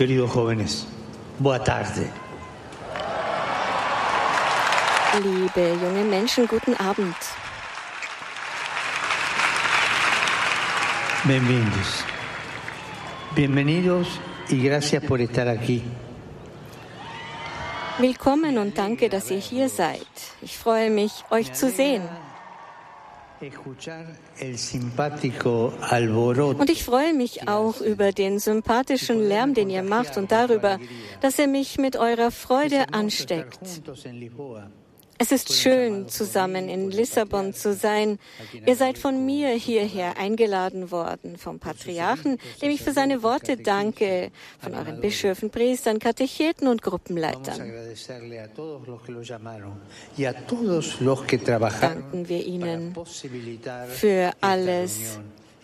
queridos jóvenes, boa tarde. Liebe junge Menschen, guten Abend. Bienvenidos. Bienvenidos y gracias por estar aquí. Willkommen und danke, dass ihr hier seid. Ich freue mich, euch zu sehen. Und ich freue mich auch über den sympathischen Lärm, den ihr macht und darüber, dass ihr mich mit eurer Freude ansteckt. Es ist schön, zusammen in Lissabon zu sein. Ihr seid von mir hierher eingeladen worden, vom Patriarchen, dem ich für seine Worte danke, von euren Bischöfen, Priestern, Katecheten und Gruppenleitern. Danken wir ihnen für alles,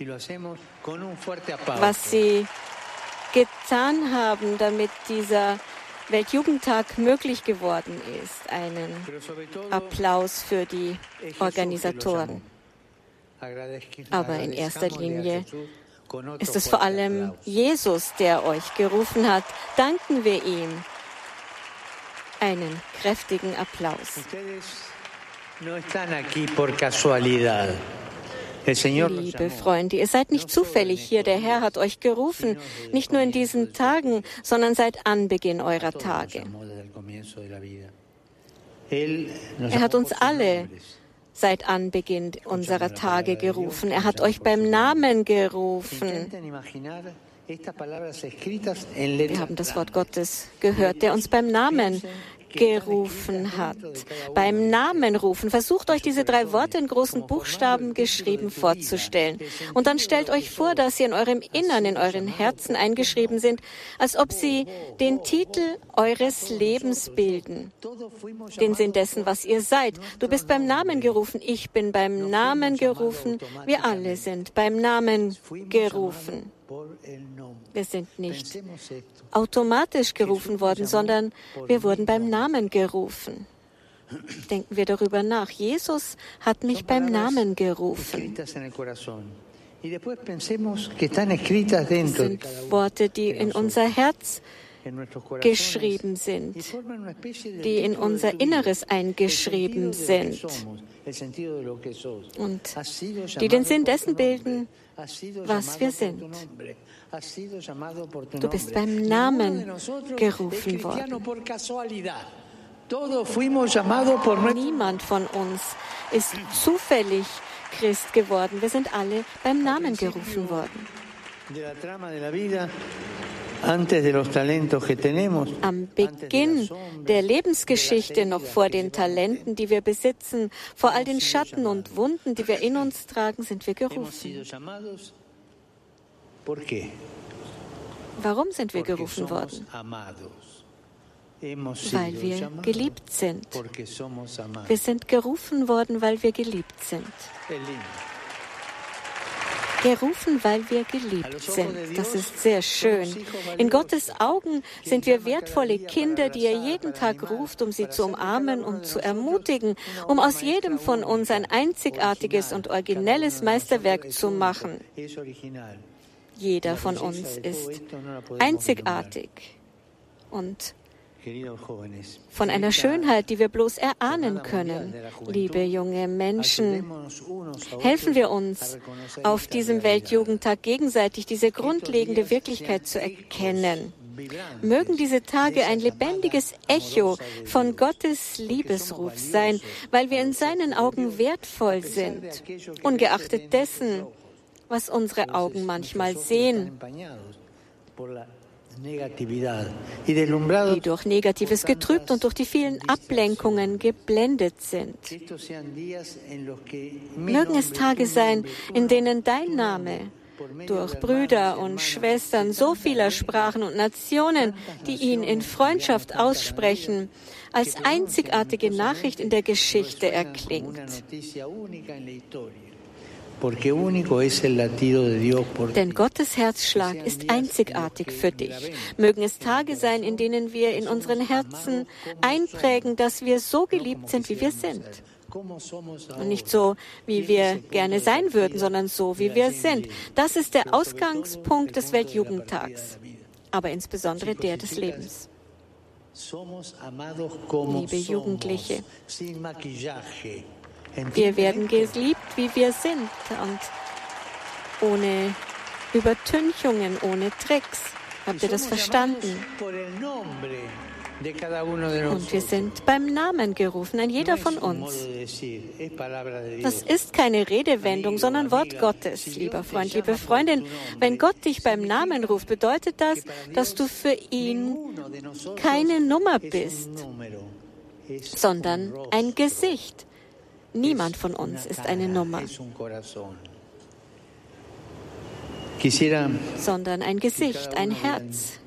was sie getan haben, damit dieser Weltjugendtag möglich geworden ist. Einen Applaus für die Organisatoren. Aber in erster Linie ist es vor allem Jesus, der euch gerufen hat. Danken wir ihm. Einen kräftigen Applaus. Liebe Freunde, ihr seid nicht zufällig hier. Der Herr hat euch gerufen, nicht nur in diesen Tagen, sondern seit Anbeginn eurer Tage. Er hat uns alle seit Anbeginn unserer Tage gerufen. Er hat euch beim Namen gerufen. Wir haben das Wort Gottes gehört, der uns beim Namen gerufen hat. Beim Namen rufen. Versucht euch diese 3 Worte in großen Buchstaben geschrieben vorzustellen. Und dann stellt euch vor, dass sie in eurem Innern, in euren Herzen eingeschrieben sind, als ob sie den Titel eures Lebens bilden. Den Sinn dessen, was ihr seid. Du bist beim Namen gerufen. Ich bin beim Namen gerufen. Wir alle sind beim Namen gerufen. Wir sind nicht automatisch gerufen worden, sondern wir wurden beim Namen gerufen. Denken wir darüber nach. Jesus hat mich beim Namen gerufen. Das sind Worte, die in unser Herz geschrieben sind, die in unser Inneres eingeschrieben sind und die den Sinn dessen bilden, was wir sind. Du bist beim Namen gerufen worden. Niemand von uns ist zufällig Christ geworden. Wir sind alle beim Namen gerufen worden. Am Beginn der Lebensgeschichte, noch vor den Talenten, die wir besitzen, vor all den Schatten und Wunden, die wir in uns tragen, sind wir gerufen. Warum sind wir gerufen worden? Weil wir geliebt sind. Wir sind gerufen worden, weil wir geliebt sind. Gerufen, weil wir geliebt sind. Das ist sehr schön. In Gottes Augen sind wir wertvolle Kinder, die er jeden Tag ruft, um sie zu umarmen und zu ermutigen, um aus jedem von uns ein einzigartiges und originelles Meisterwerk zu machen. Jeder von uns ist einzigartig und von einer Schönheit, die wir bloß erahnen können. Liebe junge Menschen, helfen wir uns, auf diesem Weltjugendtag gegenseitig diese grundlegende Wirklichkeit zu erkennen. Mögen diese Tage ein lebendiges Echo von Gottes Liebesruf sein, weil wir in seinen Augen wertvoll sind, ungeachtet dessen, was unsere Augen manchmal sehen, die durch Negatives getrübt und durch die vielen Ablenkungen geblendet sind. Mögen es Tage sein, in denen dein Name durch Brüder und Schwestern so vieler Sprachen und Nationen, die ihn in Freundschaft aussprechen, als einzigartige Nachricht in der Geschichte erklingt. Denn Gottes Herzschlag ist einzigartig für dich. Mögen es Tage sein, in denen wir in unseren Herzen einprägen, dass wir so geliebt sind, wie wir sind. Und nicht so, wie wir gerne sein würden, sondern so, wie wir sind. Das ist der Ausgangspunkt des Weltjugendtags. aber insbesondere der des Lebens. Liebe Jugendliche, wir werden geliebt, wie wir sind und ohne Übertünchungen, ohne Tricks. Habt ihr das verstanden? Und wir sind beim Namen gerufen, ein jeder von uns. Das ist keine Redewendung, sondern Wort Gottes, lieber Freund, liebe Freundin. Wenn Gott dich beim Namen ruft, bedeutet das, dass du für ihn keine Nummer bist, sondern ein Gesicht. Niemand von uns ist eine Nummer, sondern ein Gesicht, ein Herz.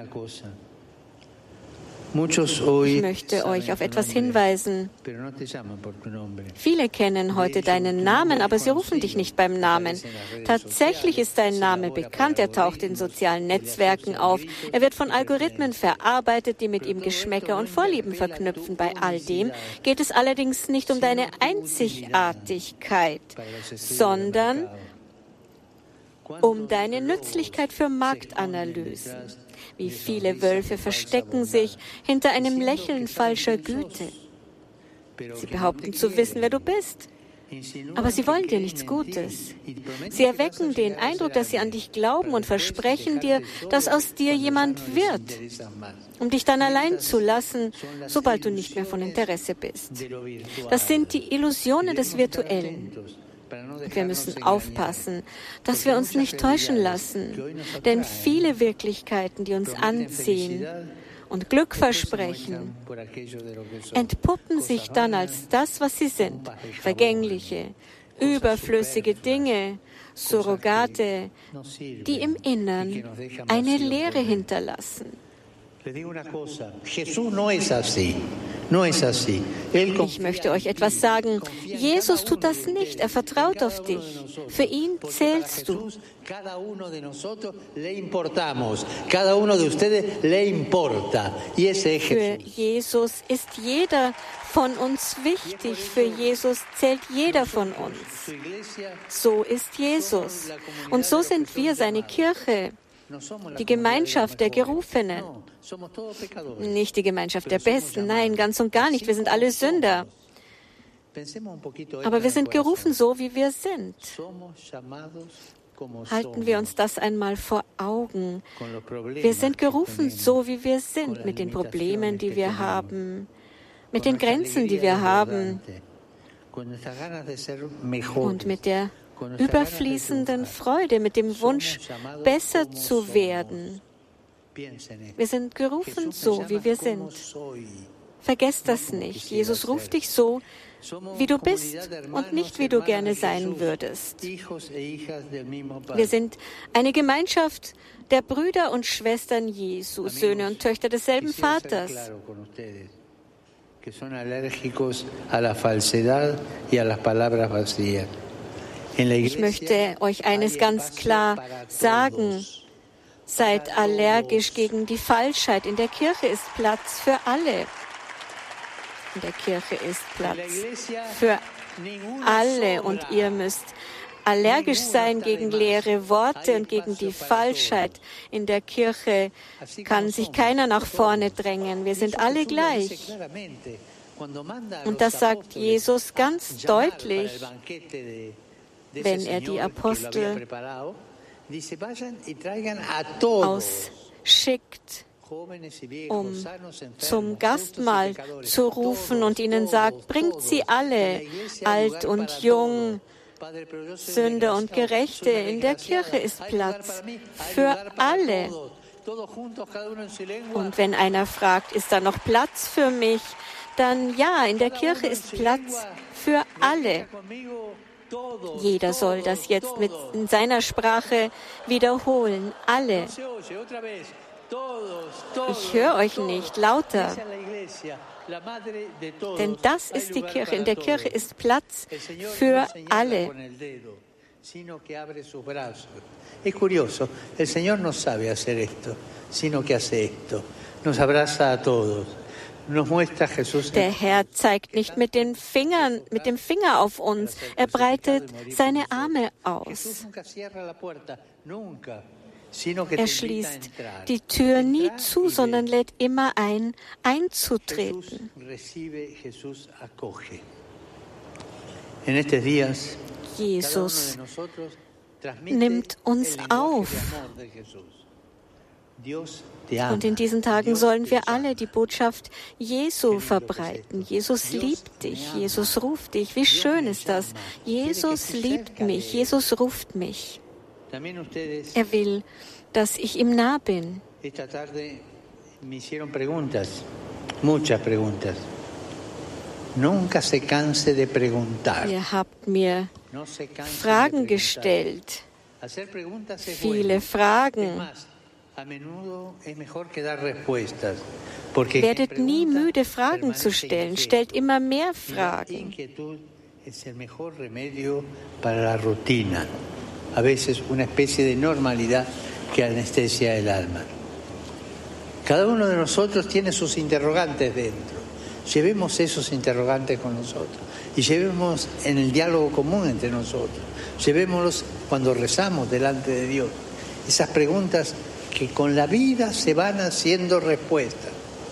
Ich möchte euch auf etwas hinweisen. Viele kennen heute deinen Namen, aber sie rufen dich nicht beim Namen. Tatsächlich ist dein Name bekannt. Er taucht in sozialen Netzwerken auf. Er wird von Algorithmen verarbeitet, die mit ihm Geschmäcker und Vorlieben verknüpfen. Bei all dem geht es allerdings nicht um deine Einzigartigkeit, sondern um deine Nützlichkeit für Marktanalysen. Wie viele Wölfe verstecken sich hinter einem Lächeln falscher Güte. Sie behaupten zu wissen, wer du bist, aber sie wollen dir nichts Gutes. Sie erwecken den Eindruck, dass sie an dich glauben und versprechen dir, dass aus dir jemand wird, um dich dann allein zu lassen, sobald du nicht mehr von Interesse bist. Das sind die Illusionen des Virtuellen. Wir müssen aufpassen, dass wir uns nicht täuschen lassen, denn viele Wirklichkeiten, die uns anziehen und Glück versprechen, entpuppen sich dann als das, was sie sind: vergängliche, überflüssige Dinge, Surrogate, die im Innern eine Leere hinterlassen. Ich möchte euch etwas sagen. Jesus tut das nicht. Er vertraut auf dich. Für ihn zählst du. Für Jesus ist jeder von uns wichtig. Für Jesus zählt jeder von uns. So ist Jesus. Und so sind wir seine Kirche. Die Gemeinschaft der Gerufenen. Nicht die Gemeinschaft der Besten, nein, ganz und gar nicht. Wir sind alle Sünder. Aber wir sind gerufen so, wie wir sind. Halten wir uns das einmal vor Augen. Wir sind gerufen so, wie wir sind, mit den Problemen, die wir haben, mit den Grenzen, die wir haben und mit der überfließenden Freude, mit dem Wunsch, besser zu werden. Wir sind gerufen so, wie wir sind. Vergesst das nicht. Jesus ruft dich so, wie du bist und nicht, wie du gerne sein würdest. Wir sind eine Gemeinschaft der Brüder und Schwestern Jesu, Söhne und Töchter desselben Vaters. Ich möchte euch eines ganz klar sagen. Seid allergisch gegen die Falschheit. In der Kirche ist Platz für alle. In der Kirche ist Platz für alle. Und ihr müsst allergisch sein gegen leere Worte und gegen die Falschheit. In der Kirche kann sich keiner nach vorne drängen. Wir sind alle gleich. Und das sagt Jesus ganz deutlich, wenn er die Apostel ausschickt, um zum Gastmahl zu rufen und ihnen sagt, bringt sie alle, alt und jung, Sünder und Gerechte. In der Kirche ist Platz für alle. Und wenn einer fragt, ist da noch Platz für mich, dann ja, in der Kirche ist Platz für alle. Jeder soll das jetzt in seiner Sprache wiederholen. Alle. Ich höre euch nicht. Lauter. Denn das ist die Kirche. In der Kirche ist Platz für alle. Es curioso, el Señor no sabe hacer esto, sino que hace esto. Nos abraza a todos. Der Herr zeigt nicht mit dem Finger auf uns. Er breitet seine Arme aus. Er schließt die Tür nie zu, sondern lädt immer ein, einzutreten. Jesus nimmt uns auf. Und in diesen Tagen sollen wir alle die Botschaft Jesu verbreiten. Jesus liebt dich, Jesus ruft dich. Wie schön ist das? Jesus liebt mich, Jesus ruft mich. Er will, dass ich ihm nah bin. Ihr habt mir Fragen gestellt, viele Fragen. Werdet nie müde, Fragen zu stellen. Stellt immer mehr Fragen. A veces una especie de normalidad que anestesia el alma. Cada uno de nosotros tiene sus interrogantes dentro. Llevemos esos interrogantes con nosotros y llevemos en el diálogo común entre nosotros. Llevémoslos cuando rezamos delante de Dios. Esas preguntas que con la vida se van haciendo respuestas.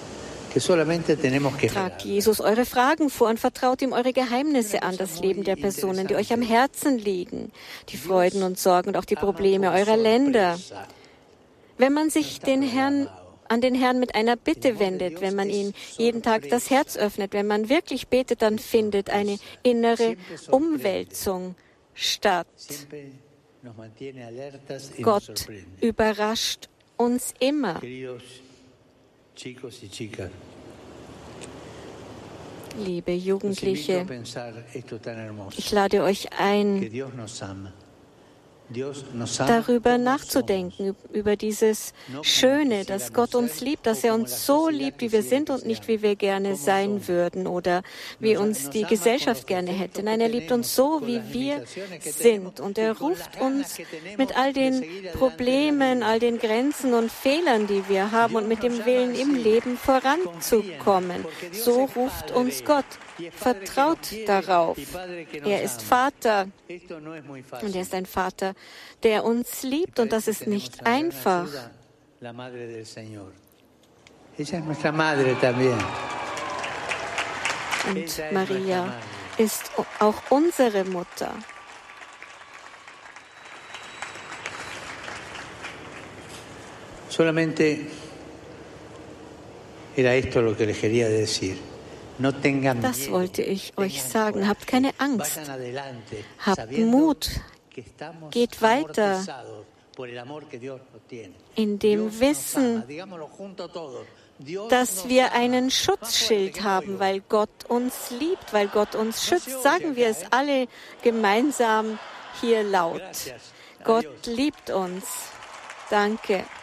Tragt Jesus eure Fragen vor und vertraut ihm eure Geheimnisse an, das Leben der Personen, die euch am Herzen liegen, die Freuden und Sorgen und auch die Probleme eurer Länder. Wenn man sich an den Herrn mit einer Bitte wendet, wenn man ihm jeden Tag das Herz öffnet, wenn man wirklich betet, dann findet eine innere Umwälzung statt. Gott überrascht uns immer. Liebe Jugendliche, ich lade euch ein, darüber nachzudenken, über dieses Schöne, dass Gott uns liebt, dass er uns so liebt, wie wir sind und nicht, wie wir gerne sein würden oder wie uns die Gesellschaft gerne hätte. Nein, er liebt uns so, wie wir sind. Und er ruft uns mit all den Problemen, all den Grenzen und Fehlern, die wir haben und mit dem Willen im Leben voranzukommen. So ruft uns Gott. Vertraut darauf. Er ist Vater und er ist ein Vater, der uns liebt und das ist nicht einfach. Und Maria ist auch unsere Mutter. Solamente era esto lo que les quería decir. Das wollte ich euch sagen. Habt keine Angst. Habt Mut. Geht weiter in dem Wissen, dass wir einen Schutzschild haben, weil Gott uns liebt, weil Gott uns schützt. Sagen wir es alle gemeinsam hier laut. Gott liebt uns. Danke.